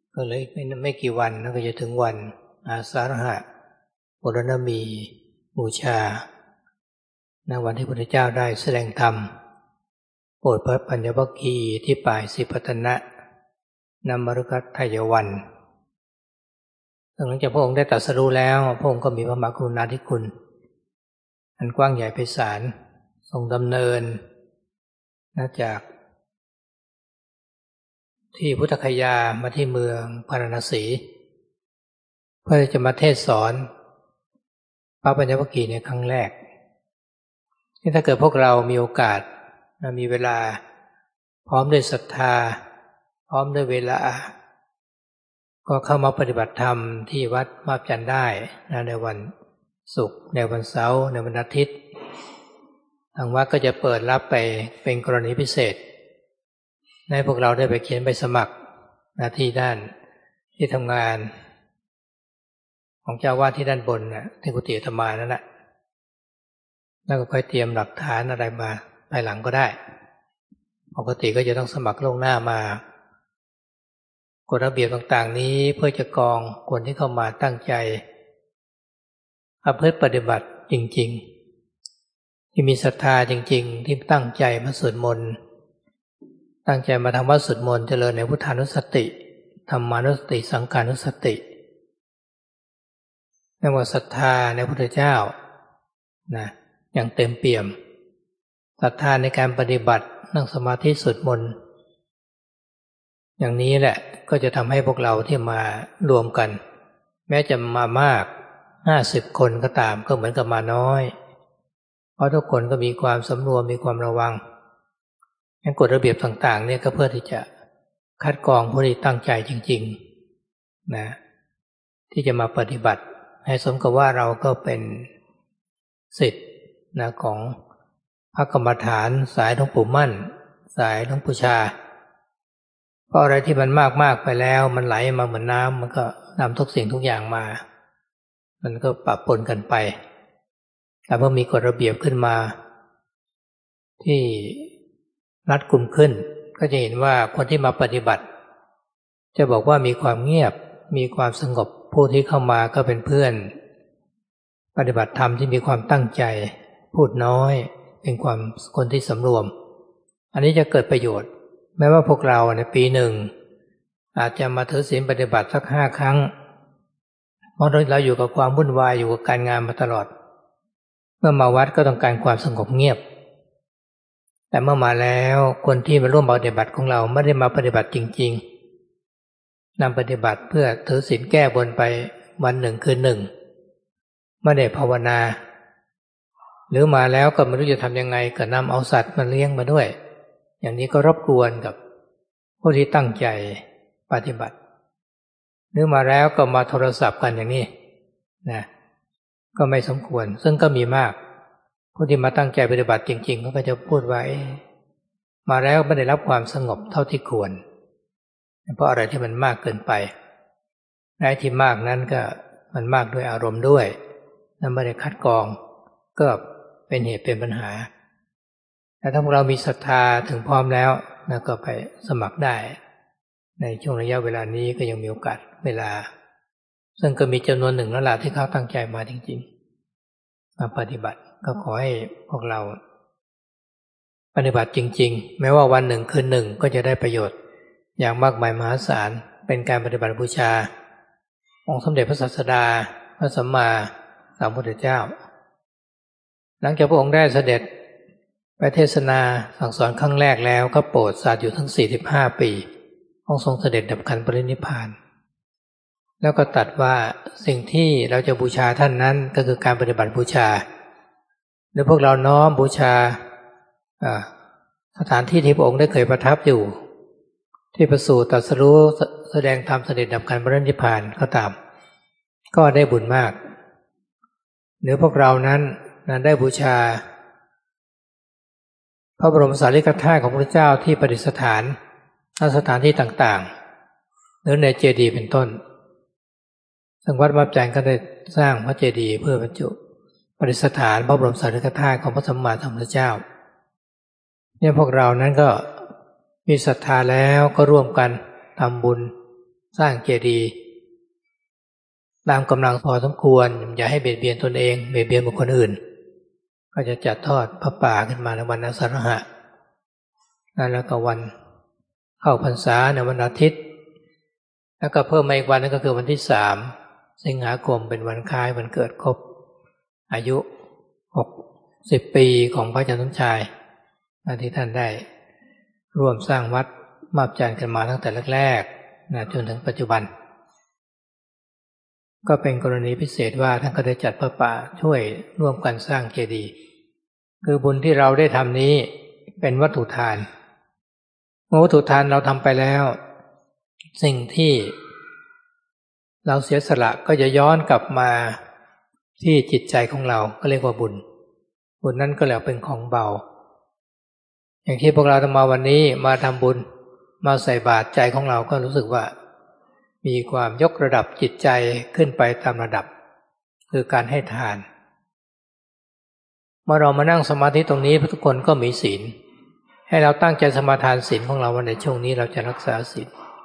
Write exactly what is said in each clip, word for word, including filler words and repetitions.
ก็เลยไม่ไม่กี่วันก็จะถึงวันอาสาฬหปรณมีบูชาในวันที่พระพุทธเจ้าได้แสดงธรรมโปรดพระปัญญวัคคีย์ที่ป่ายสิปัตนะนมฤคทายวันหลังจากพระองค์ได้ตรัสรู้แล้วพระองค์ก็มีพระมหากรุณาธิคุณอันกว้างใหญ่ไพศาลทรงดำเนินจากที่พุทธคยามาที่เมืองพาราณสีเพื่อจะมาเทศสอนพระปัญญวัคคีย์ในครั้งแรกที่ถ้าเกิดพวกเรามีโอกาสมีเวลาพร้อมด้วยศรัทธาพร้อมด้วยเวลาก็เข้ามาปฏิบัติธรรมที่วัดมาบจันทร์ได้ในวันศุกร์ในวันเสาร์ในวันอาทิตย์ทางวัดก็จะเปิดรับไปเป็นกรณีพิเศษให้พวกเราได้ไปเขียนใบสมัครหน้าที่ด้านที่ทำงานของเจ้าวาดที่ด้านบนนะที่กุฏิอาตมานั่นแหละแล้วก็ค่อยเตรียมหลักฐานอะไรมาภายหลังก็ได้ปกติก็จะต้องสมัครล่วงหน้ามากฎระเบียบต่างๆนี้เพื่อจะกรองคนที่เข้ามาตั้งใจเพื่อปฏิบัติจริงๆที่มีศรัทธาจริงๆที่ตั้งใจมาสวดมนต์ตั้งใจมาทำวัดสวดมนต์เจริญในพุทธานุสติธรรมานุสติสังฆานุสติเรียกว่าศรัทธาในพระพุทธเจ้านะอย่างเต็มเปี่ยมศรัทธาในการปฏิบัตินั่งสมาธิสวดมนต์อย่างนี้แหละก็จะทำให้พวกเราที่มารวมกันแม้จะมามากห้าสิบคนก็ตามก็เหมือนกับมาน้อยเพราะทุกคนก็มีความสำรวมมีความระวังงั้นกฎระเบียบต่างๆเนี่ยก็เพื่อที่จะคัดกรองผู้ที่ตั้งใจจริงๆนะที่จะมาปฏิบัติให้สมกับว่าเราก็เป็นศิษย์นะของพระกรรมฐานสายหลวงปู่มั่นสายหลวงปู่ชาเพราะอะไรที่มันมากๆไปแล้วมันไหลมาเหมือนน้ำมันก็นำทุกสิ่งทุกอย่างมามันก็ปะปนกันไปแต่พอมีกฎระเบียบขึ้นมาที่รัดกุมขึ้นก็จะเห็นว่าคนที่มาปฏิบัติจะบอกว่ามีความเงียบมีความสงบผู้ที่เข้ามาก็เป็นเพื่อนปฏิบัติธรรมที่มีความตั้งใจพูดน้อยเป็นความคนที่สำรวมอันนี้จะเกิดประโยชน์แม้ว่าพวกเราในปีหนึ่งอาจจะมาถือศีลปฏิบัติสักห้าครั้งเพราะเราอยู่กับความวุ่นวายอยู่กับการงานมาตลอดเมื่อมาวัดก็ต้องการความสงบเงียบแต่เมื่อมาแล้วคนที่มาร่วมปฏิบัติของเราไม่ได้มาปฏิบัติจริงๆนำปฏิบัติเพื่อถือศีลแก้บนไปวันหนึ่งคืนหนึ่งไม่ได้ภาวนาหรือมาแล้วก็ไม่รู้จะทำยังไงก็นำเอาสัตว์มาเลี้ยงมาด้วยอย่างนี้ก็รบกวนกับผู้ที่ตั้งใจปฏิบัติหรือมาแล้วก็มาโทรศัพท์กันอย่างนี้นะก็ไม่สมควรซึ่งก็มีมากผู้ที่มาตั้งใจปฏิบัติจริงๆเขาก็จะพูดว่ามาแล้วไม่ได้รับความสงบเท่าที่ควรเพราะอะไรที่มันมากเกินไปในที่มากนั้นก็มันมากด้วยอารมณ์ด้วยและไม่ได้คัดกรองก็เป็นเหตุเป็นปัญหาแต่ถ้าพวกเรามีศรัทธาถึงพร้อมแล้วแล้วก็ไปสมัครได้ในช่วงระยะเวลานี้ก็ยังมีโอกาสเวลาซึ่งก็มีจำนวนหนึ่งแล้วล่ะที่เขาตั้งใจมาจริงๆมาปฏิบัติก็ขอให้พวกเราปฏิบัติจริงๆแม้ว่าวันหนึ่งคืนหนึ่งก็จะได้ประโยชน์อย่างมากมายมหาศาลเป็นการปฏิบัติบูชาองค์สมเด็จพระศาสดาพระสัมมาสัมพุทธเจ้าหลังจากพระองค์ได้เสด็จไปเทศนาสั่งสอนครั้งแรกแล้วก็โปรดสัตว์อยู่ทั้งสี่สิบห้าปีองค์ทรงเสด็จดับขันธ์ปรินิพพานแล้วก็ตรัสว่าสิ่งที่เราจะบูชาท่านนั้นก็คือการปฏิบัติบูชาโดยพวกเราน้อมบูชาสถานที่ที่พระองค์ได้เคยประทับอยู่ที่ประสูติตรัสรู้แสดงธรรมเสด็จดับขันธ์ปรินิพพานก็ตามก็ได้บุญมากหรือพวกเรานั้นได้บูชาพระบรมสารีริกธาตุของพระเจ้าที่ประดิษฐานณสถานที่ต่างๆหรือในเจดีย์เป็นต้นซึ่งวัดมาบจันทร์ก็ได้สร้างพระเจดีย์เพื่อบรรจุประดิษฐานพระบรมสารีริกธาตุของพระสัมมาสัมพุทธเจ้าเนี่ยพวกเรานั้นก็มีศรัทธาแล้วก็ร่วมกันทำบุญสร้างเจดีย์ตามกำลังพอสมควรอย่าให้เบียดเบียนตนเองเบียดเบียนบุคคลอื่นก็จะจัดทอดพระป่าขึ้นมาในวันอาสาฬหะแล้วก็วันเข้าพรรษาในวันอาทิตย์แล้วก็เพิ่มมาอีกวันนึงก็คือวันที่สามสิงหาคมเป็นวันคล้ายวันเกิดครบอายุหกสิบปีของพระอาจารย์สมชายที่ท่านได้ร่วมสร้างวัดมาบจันทร์กันมาตั้งแต่แรกๆนะจนถึงปัจจุบันก็เป็นกรณีพิเศษว่าท่านก็ได้จัดพระป่าช่วยร่วมกันสร้างเจดีย์คือบุญที่เราได้ทำนี้เป็นวัตถุทานเมื่อวัตถุทานเราทำไปแล้วสิ่งที่เราเสียสละก็จะย้อนกลับมาที่จิตใจของเราก็เรียกว่าบุญบุญนั้นก็แล้วเป็นของเบาอย่างที่พวกเราทำมาวันนี้มาทำบุญมาใส่บาตรใจของเราก็รู้สึกว่ามีความยกระดับจิตใจขึ้นไปตามระดับคือการให้ทานเมื่อเรามานั่งสมาธิตรงนี้ทุกคนก็มีศีลให้เราตั้งใจสมาทานศีลของเราวันในช่วงนี้เราจะรักษาศีล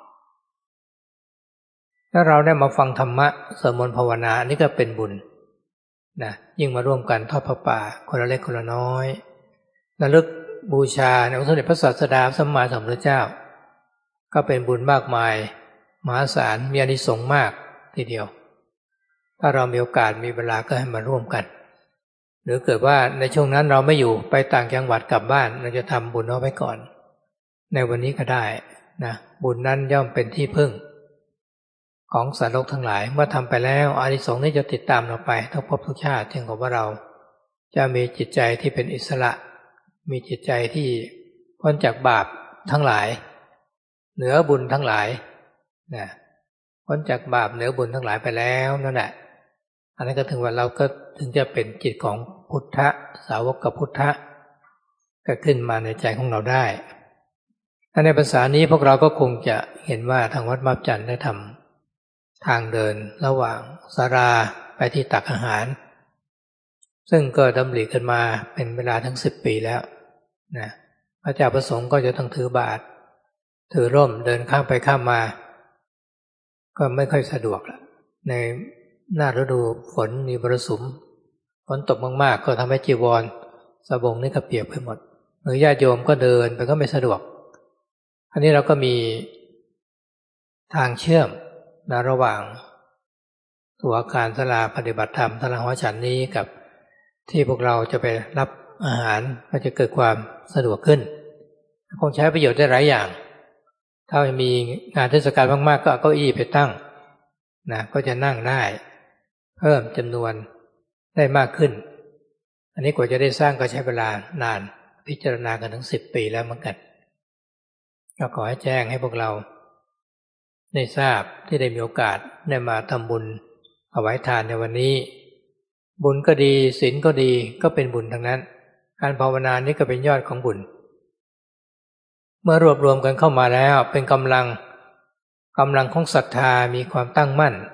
ถ้าเราได้มาฟังธรรมะสวดมนต์ภาวนาอันนี้ก็เป็นบุญนะยิ่งมาร่วมกันทอดพระป่าคนละเล็กคนละน้อยระลึกบูชาในองค์สมเด็จพระศาสดาสัมมาสัมพุทธเจ้าก็เป็นบุญมากมายมหาศาลมีอานิสงส์มากทีเดียวถ้าเรามีโอกาสมีเวลาก็ให้มาร่วมกันหรือเกิดว่าในช่วงนั้นเราไม่อยู่ไปต่างจังหวัดกลับบ้านเราจะทำบุญเอาไว้ก่อนในวันนี้ก็ได้นะบุญนั้นย่อมเป็นที่พึ่งของสัตว์โลกทั้งหลายเมื่อทำไปแล้วอานิสงส์นี้จะติดตามเราไปทุกภพทุกชาติเช่นกับว่าเราจะมีจิตใจที่เป็นอิสระมีจิตใจที่พ้นจากบาปทั้งหลายเหนือบุญทั้งหลายนะพ้นจากบาปเหนือบุญทั้งหลายไปแล้วนั่นแหละอันนั้นก็ถึงว่าเราก็ถึงจะเป็นจิตของพุทธะสาวกกับพุทธะก็ขึ้นมาในใจของเราได้ถ้าในภาษานี้พวกเราก็คงจะเห็นว่าทางวัดมาบจันทร์ได้ทำทางเดินระหว่างศาลาไปที่ตักอาหารซึ่งก็ดำริกันมาเป็นเวลาทั้งสิบปีแล้วนะพระเจ้าประสงค์ก็จะต้องถือบาตรถือร่มเดินข้ามไปข้ามมาก็ไม่ค่อยสะดวกในหน้าฤดูฝนมีมรสุมฝนตกมากๆก็ทำให้จีวรสบงนี่ก็เปียกไปหมดหรือญาติโยมก็เดินไปก็ไม่สะดวกอันนี้เราก็มีทางเชื่อมนะระหว่างตัวอาคารศาลาปฏิบัติธรรมศาลาหัวฉันนี้กับที่พวกเราจะไปรับอาหารก็จะเกิดความสะดวกขึ้นคงใช้ประโยชน์ได้หลายอย่างถ้ามีงานเทศกาลมากๆก็เอาเก้าอี้ไปตั้งนะก็จะนั่งได้เพิ่มจำนวนได้มากขึ้นอันนี้กว่าจะได้สร้างก็ใช้เวลานานพิจารณากันถึงสิบปีแล้วเหมือนกันก็ขอให้แจ้งให้พวกเราได้ทราบที่ได้มีโอกาสได้มาทำบุญถวายทานในวันนี้บุญก็ดีศีลก็ดีก็เป็นบุญทั้งนั้นการภาวนานี้ก็เป็นยอดของบุญเมื่อรวบรวมกันเข้ามาแล้วเป็นกำลังกำลังของศรัทธามีความตั้งมั่น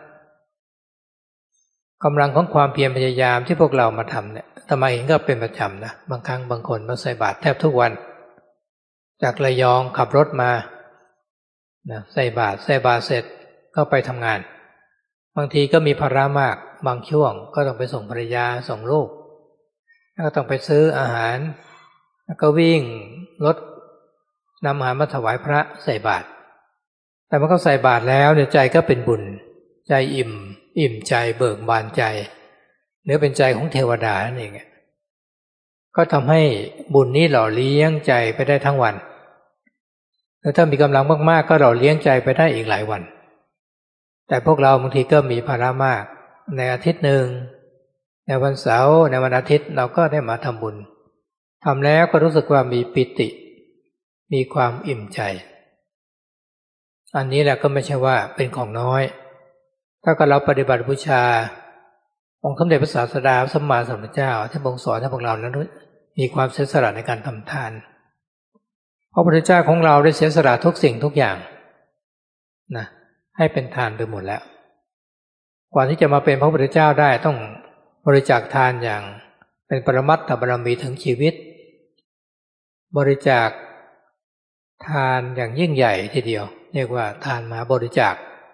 กำลังของความเพียรพยายามที่พวกเรามาทำเนี่ยทำไมเห็นก็เป็นประจำนะบางครั้งบางคนมาใส่บาตรแทบทุกวันจากระยองขับรถมานะใส่บาตรใส่บาตรเสร็จก็ไปทำงานบางทีก็มีภาระมากบางช่วงก็ต้องไปส่งภรรยาส่งลูกแล้วก็ต้องไปซื้ออาหารแล้วก็วิ่งรถนำอาหารมาถวายพระใส่บาตรแต่เมื่อเขาใส่บาตรแล้วเนี่ยใจก็เป็นบุญใจอิ่มอิ่มใจเบิกบานใจหรือเป็นใจของเทวดานั่นเองก็ทำให้บุญนี้หล่อเลี้ยงใจไปได้ทั้งวันแล้วถ้ามีกำลังมากๆก็หล่อเลี้ยงใจไปได้อีกหลายวันแต่พวกเราบางทีก็มีภาระมากในอาทิตย์หนึ่งในวันเสาร์ในวันอาทิตย์เราก็ได้มาทำบุญทำแล้วก็รู้สึกว่ามีปิติมีความอิ่มใจอันนี้แหละก็ไม่ใช่ว่าเป็นของน้อยถ้าเราปฏิบัติบูชาองค์สมเด็จพระศาสดาสัมมาสัมพุทธเจ้าที่ทรงสอนให้พวกเรานั้นมีความเสียสละในการทำทานพระพุทธเจ้าของเราได้เสียสละทุกสิ่งทุกอย่างนะให้เป็นทานไปหมดแล้วกว่าที่จะมาเป็นพระพุทธเจ้าได้ต้องบริจาคทานอย่างเป็นปรมัตถบารมีถึงชีวิตบริจาคทานอย่างยิ่งใหญ่ทีเดียวเรียกว่าทานมหาบริจาค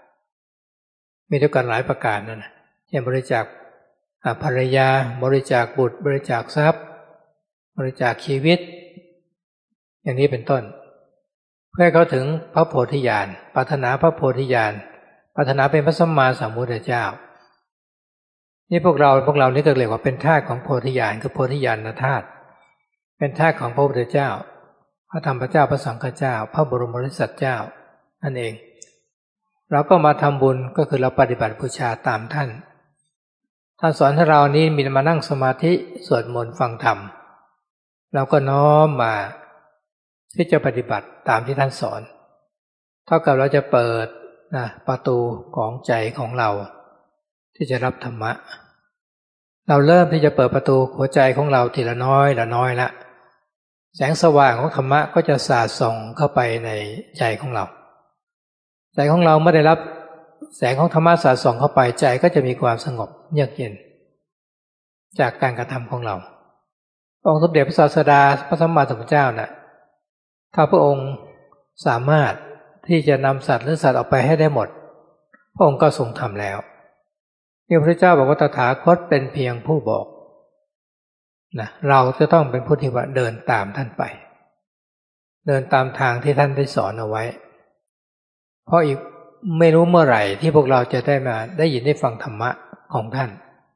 มีด้วยกันหลายประการนั่นนะเช่นบริจาคภรรยาบริจาคบุตรบริจาคทรัพย์บริจาคชีวิตอย่างนี้เป็นต้นเพื่อให้เขาถึงพระโพธิญาณปรารถนาพระโพธิญาณปรารถนาเป็นพระสัมมาสัมพุทธเจ้านี่พวกเราพวกเรานี่ก็เรียกว่าเป็นธาตุของโพธิญาณคือโพธิญาณธาตุเป็นธาตุของพระพุทธเจ้าพระธรรมเจ้าพระสังฆเจ้าพระบรมโพธิสัตว์เจ้านั่นเองเราก็มาทำบุญก็คือเราปฏิบัติบูชาตามท่านท่านสอนให้เรานี้มีมานั่งสมาธิสวดมนต์ฟังธรรมเราก็น้อมมาที่จะปฏิบัติตามที่ท่านสอนเท่ากับเราจะเปิดนะประตูของใจของเราที่จะรับธรรมะเราเริ่มที่จะเปิดประตูหัวใจของเราทีละน้อยละน้อยละแสงสว่างของธรรมะก็จะสาดส่องเข้าไปในใจของเราใจของเราเมื่อได้รับแสงของธรรมะสาดส่องเข้าไปใจก็จะมีความสงบเยือกเย็นจากการกระทำของเราองค์สมเด็จพระศาสดาพระสัมมาสัมพุทธเจ้าน่ะถ้าพระองค์สามารถที่จะนำสัตว์หรือสัตว์ออกไปให้ได้หมดพระองค์ก็ทรงทำแล้วพระพุทธเจ้าบอกว่าตถาคตเป็นเพียงผู้บอกนะเราจะต้องเป็นผู้ที่ว่าเดินตามท่านไปเดินตามทางที่ท่านได้สอนเอาไว้เพราะอีกไม่รู้เมื่อไหร่ที่พวกเราจะได้มาได้ยินได้ฟังธรรมะของท่าน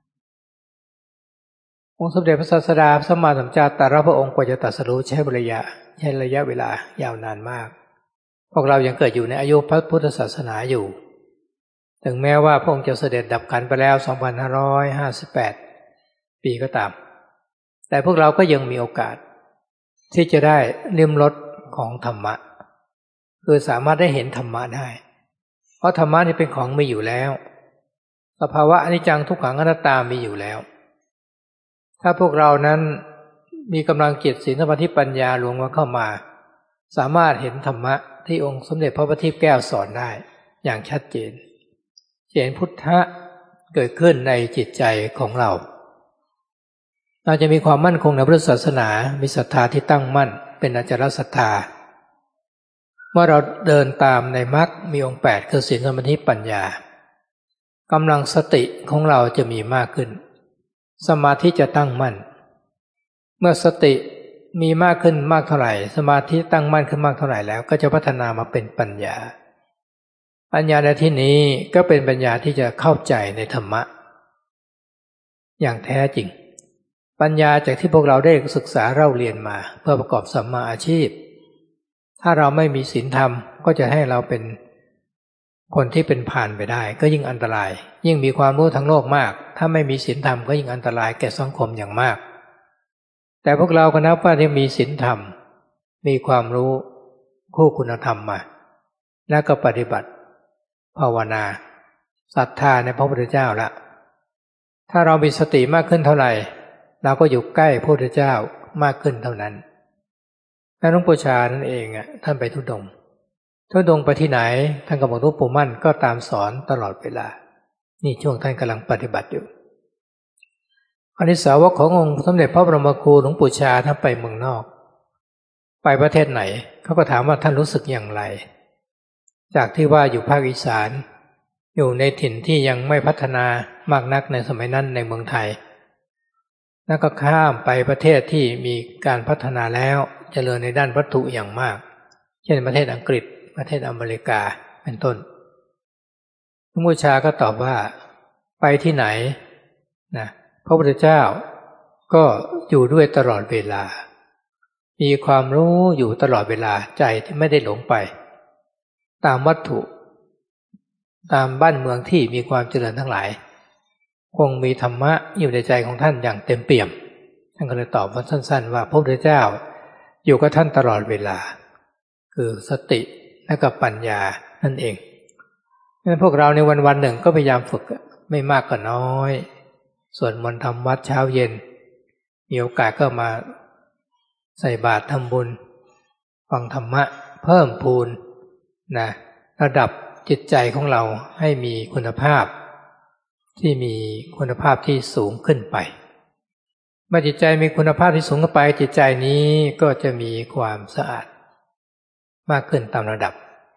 องค์สมเด็จพระศาสดาพระสัมมาสัมพุทธเจ้าแต่ละพระองค์กว่าจะตรัสรู้ใช้ระยะใช้ระยะเวลายาวนานมากพวกเรายังเกิดอยู่ในอายุพระพุทธศาสนาอยู่ถึงแม้ว่าพระองค์จะเสด็จดับขันไปแล้ว สองพันห้าร้อยห้าสิบแปด ปีก็ตามแต่พวกเราก็ยังมีโอกาสที่จะได้ลิ้มรสของธรรมะคือสามารถได้เห็นธรรมะได้เพราะธรรมะนี่เป็นของมีอยู่แล้วสภาวะอนิจจังทุกขังอนัตตามีอยู่แล้วถ้าพวกเรานั้นมีกำลังจิตศีลสมาธิปัญญารวมกันเข้ามาสามารถเห็นธรรมะที่องค์สมเด็จพระบัณฑิตแก้วสอนได้อย่างชัดเจนเห็นพุทธะเกิดขึ้นในจิตใจของเราเราจะมีความมั่นคงในพุทธศาสนามีศรัทธาที่ตั้งมั่นเป็นอจารศรัทธาเมื่อเราเดินตามในมรรคมีองค์แปดคือศีลสมาธิปัญญากำลังสติของเราจะมีมากขึ้นสมาธิจะตั้งมั่นเมื่อสติมีมากขึ้นมากเท่าไหร่สมาธิตั้งมั่นขึ้นมากเท่าไหร่แล้วก็จะพัฒนามาเป็นปัญญาปัญญาในที่นี้ก็เป็นปัญญาที่จะเข้าใจในธรรมะอย่างแท้จริงปัญญาจากที่พวกเราได้ศึกษาเล่าเรียนมาเพื่อประกอบสัมมาอาชีพถ้าเราไม่มีศีลธรรมก็จะให้เราเป็นคนที่เป็นผ่านไปได้ก็ยิ่งอันตรายยิ่งมีความรู้ทั้งโลกมากถ้าไม่มีศีลธรรมก็ยิ่งอันตรายแก่สังคมอย่างมากแต่พวกเราก็นับว่าที่มีศีลธรรมมีความรู้คู่คุณธรรมมาแล้วก็ปฏิบัติภาวนาศรัทธาในพระพุทธเจ้าละถ้าเรามีสติมากขึ้นเท่าไหร่เราก็อยู่ใกล้พระพุทธเจ้ามากขึ้นเท่านั้นหลวงปู่ชานั่นเองอ่ะท่านไปธุดงค์ธุดงค์ไปที่ไหนท่านก็บอกหลวงปู่มั่นก็ตามสอนตลอดเวลานี่ช่วงท่านกำลังปฏิบัติอยู่อนิสาวกขององค์สมเด็จพระบรมครูหลวงปู่ชาท่านไปเมืองนอกไปประเทศไหนเขาก็ถามว่าท่านรู้สึกอย่างไรจากที่ว่าอยู่ภาคอีสานอยู่ในถิ่นที่ยังไม่พัฒนามากนักในสมัยนั้นในเมืองไทยแล้วก็ข้ามไปประเทศที่มีการพัฒนาแล้วเจริญในด้านวัตถุอย่างมากเช่นประเทศอังกฤษประเทศอเมริกาเป็นต้นหลวงปู่ชาก็ตอบว่าไปที่ไหนนะพระพุทธเจ้าก็อยู่ด้วยตลอดเวลามีความรู้อยู่ตลอดเวลาใจที่ไม่ได้หลงไปตามวัตถุตามบ้านเมืองที่มีความเจริญทั้งหลายคงมีธรรมะอยู่ในใจของท่านอย่างเต็มเปี่ยมท่านก็เลยตอบว่าสั้นๆว่าพระพุทธเจ้าอยู่กับท่านตลอดเวลาคือสติและกับปัญญานั่นเองเพราะฉะนั้นพวกเราในวันๆหนึ่งก็พยายามฝึกไม่มากก็น้อยสวดมนต์ทำวัดเช้าเย็นมีโอกาสก็มาใส่บาตรทำบุญฟังธรรมะเพิ่มพูนนะระดับจิตใจของเราให้มีคุณภาพที่มีคุณภาพที่สูงขึ้นไปเมื่อจิตใจมีคุณภาพที่สูงขึ้นไปจิตใจนี้ก็จะมีความสะอาดมากขึ้นตามระดับ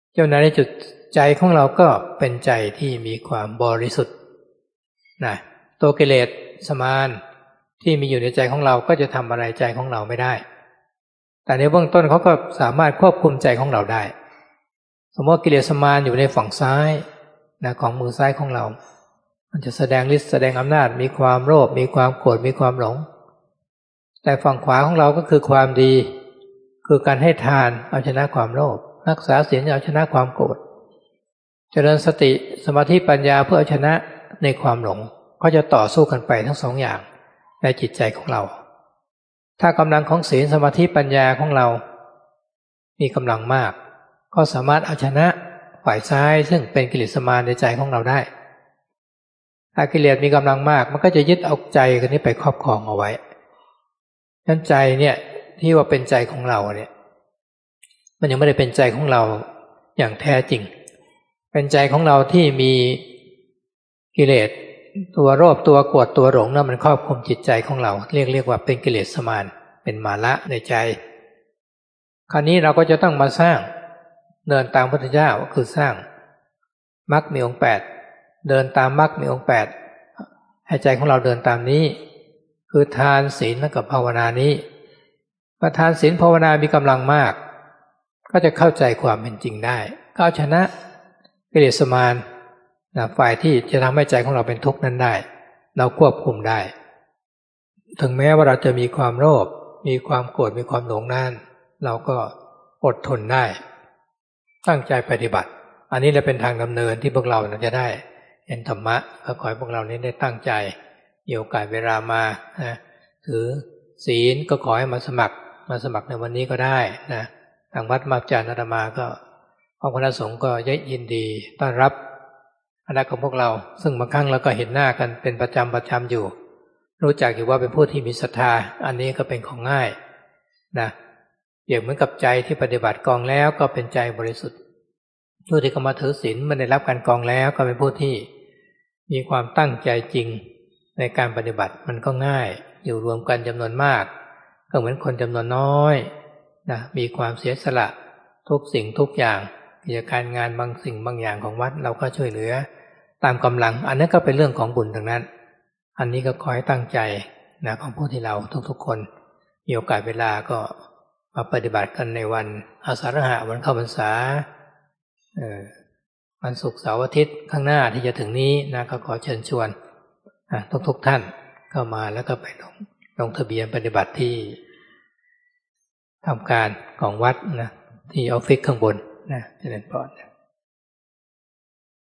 เจ้าในจุดใจของเราก็เป็นใจที่มีความบริสุทธิ์นะตัวกิเลสสมานที่มีอยู่ในใจของเราก็จะทำอะไรใจของเราไม่ได้แต่ในเบื้องต้นเขาก็สามารถควบคุมใจของเราได้สมมติว่ากิเลสมานอยู่ในฝั่งซ้ายนะของมือซ้ายของเรามันจะแสดงฤทธิ์แสดงอำนาจมีความโลภมีความโกรธมีความหลงแต่ฝั่งขวาของเราก็คือความดีคือการให้ทานเอาชนะความโลภรักษาศีลเอาชนะความโกรธเจริญสติสมาธิปัญญาเพื่อเอาชนะในความหลงก็จะต่อสู้กันไปทั้งสองอย่างในจิตใจของเราถ้ากำลังของศีลสมาธิปัญญาของเรามีกำลังมากก็สามารถเอาชนะฝ่ายซ้ายซึ่งเป็นกิเลสมารในใจของเราได้ถ้ากิเลสมีกำลังมากมันก็จะยึดเอาใจกันนี้ไปครอบครองเอาไว้ฉะนั้นใจเนี่ยที่ว่าเป็นใจของเราเนี่ยมันยังไม่ได้เป็นใจของเราอย่างแท้จริงเป็นใจของเราที่มีกิเลสตัวโลภตัวโกรธตัวหลงนั่นมันครอบคลุมจิตใจของเราเรียกเรียกว่าเป็นกิเลสมารเป็นมานะในใจคราวนี้เราก็จะต้องมาสร้างเดินตามพระพุทธเจ้าคือสร้างมรรคมีองค์แปดเดินตามมรรคมีองค์แปดให้ใจของเราเดินตามนี้คือทานศีลและกับภาวนานี้พอทานศีลภาวนามีกำลังมากก็จะเข้าใจความเป็นจริงได้ก็เอาชนะกิเลสมารฝ่ายที่จะทำให้ใจของเราเป็นทุกข์นั้นได้เราควบคุมได้ถึงแม้ว่าเราจะมีความโลภมีความโกรธมีความหลงนั้นเราก็อดทนได้ตั้งใจปฏิบัติอันนี้จะเป็นทางดำเนินที่พวกเราจะได้เห็นธรรมะก็ขอให้พวกเรานี้ได้ตั้งใจมีโอกาสเวลามานะถือศีลก็ขอให้มาสมัครมาสมัครในวันนี้ก็ได้นะทางวัดมาจารย์อาตมาก็พระคณะสงฆ์ก็ยินดีต้อนรับคณะของพวกเราซึ่งบางครั้งเราก็เห็นหน้ากันเป็นประจำประจำอยู่รู้จักอยู่ว่าเป็นผู้ที่มีศรัทธาอันนี้ก็เป็นของง่ายนะเปรียบเหมือนกับใจที่ปฏิบัติกองแล้วก็เป็นใจบริสุทธิ์ผู้ที่เข้ามาถือศีลมันได้รับการกองแล้วก็เป็นผู้ที่มีความตั้งใจจริงในการปฏิบัติมันก็ง่ายอยู่รวมกันจำนวนมากก็เหมือนคนจำนวนน้อยนะมีความเสียสละทุกสิ่งทุกอย่างกิจการงานบางสิ่งบางอย่างของวัดเราก็ช่วยเหลือตามกำลังอันนั้นก็เป็นเรื่องของบุญทั้งนั้นอันนี้ก็ขอให้ตั้งใจนะของผู้ที่เราทุกๆคนมีโอกาสเวลาก็มาปฏิบัติกันในวันอาสาฬหะวันเข้าพรรษาเอ่อวันศุกร์เสาร์อาทิตย์ข้างหน้าที่จะถึงนี้นะก็ขอเชิญชวนทุกๆท่านเข้ามาแล้วก็ไปลงลงทะเบียนปฏิบัติที่ทำการของวัดนะที่ออฟฟิศข้างบนนะเจริญพร